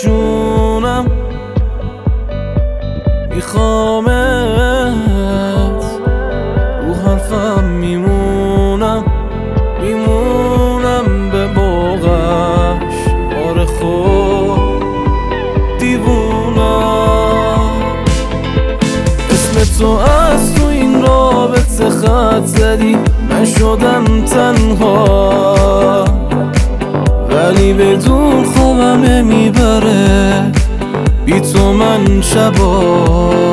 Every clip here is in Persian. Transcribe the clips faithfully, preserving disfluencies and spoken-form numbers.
جونم، میخوامت، رو حرفم میمونم، میمونم به بوغش. آره خود دیوونم، اسم تو از تو این رابطه خط زدی، من شدم تنها، ولی بدون خوابم میبره بی تو من شبا.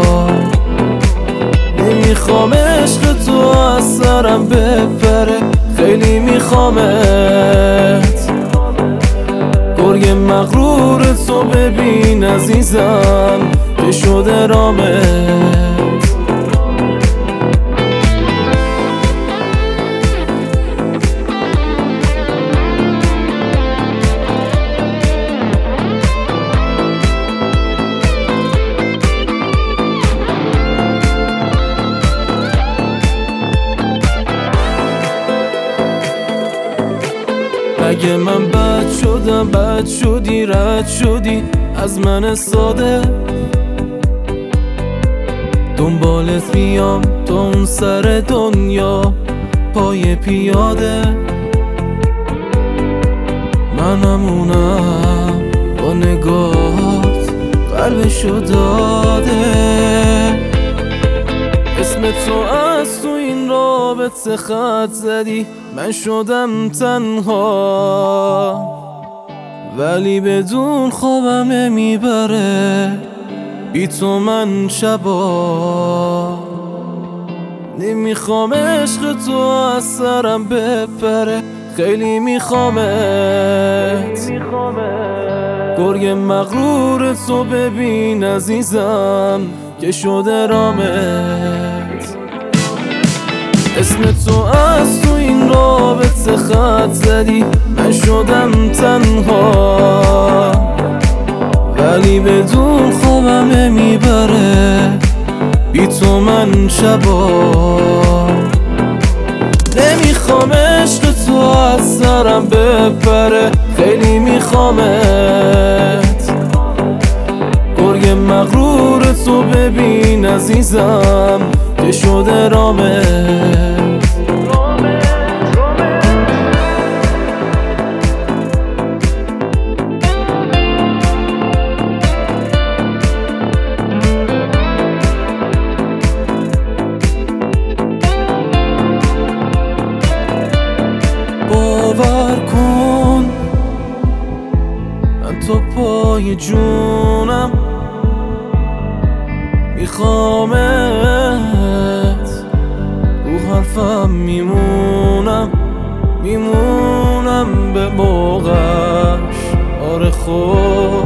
نمیخوام عشق تو از سرم بپره، خیلی میخوامت، گرگ مغرور تو ببین عزیزم که شده رامت. اگه من بد شدم، بد شدی، رد شدی از من ساده، دنبالت میام تا اون سر دنیا پای پیاده. منمونم با نگاهات قلبشو داده، اسم تو از تو این رابطه خط زدی، من شدم تنها، ولی بدون خوابم میبره بی تو من شبا. نمیخوام عشق تو از سرم بپره، خیلی میخوامت، گرگ مغرور تو ببین عزیزم که شده رامت. اسم تو از تو این رابطه خط زدی، من شدم تنها، ولی بدون خوابم میبره بی تو من شبا. نمیخوام عشق تو از سرم بپره، خیلی میخوامت، گرگ مغرور تو ببین عزیزم که شده رامت. باور کن من تو پای جونم، میخوامت، رو حرفم میمونم، میمونم به بوغش. آره خود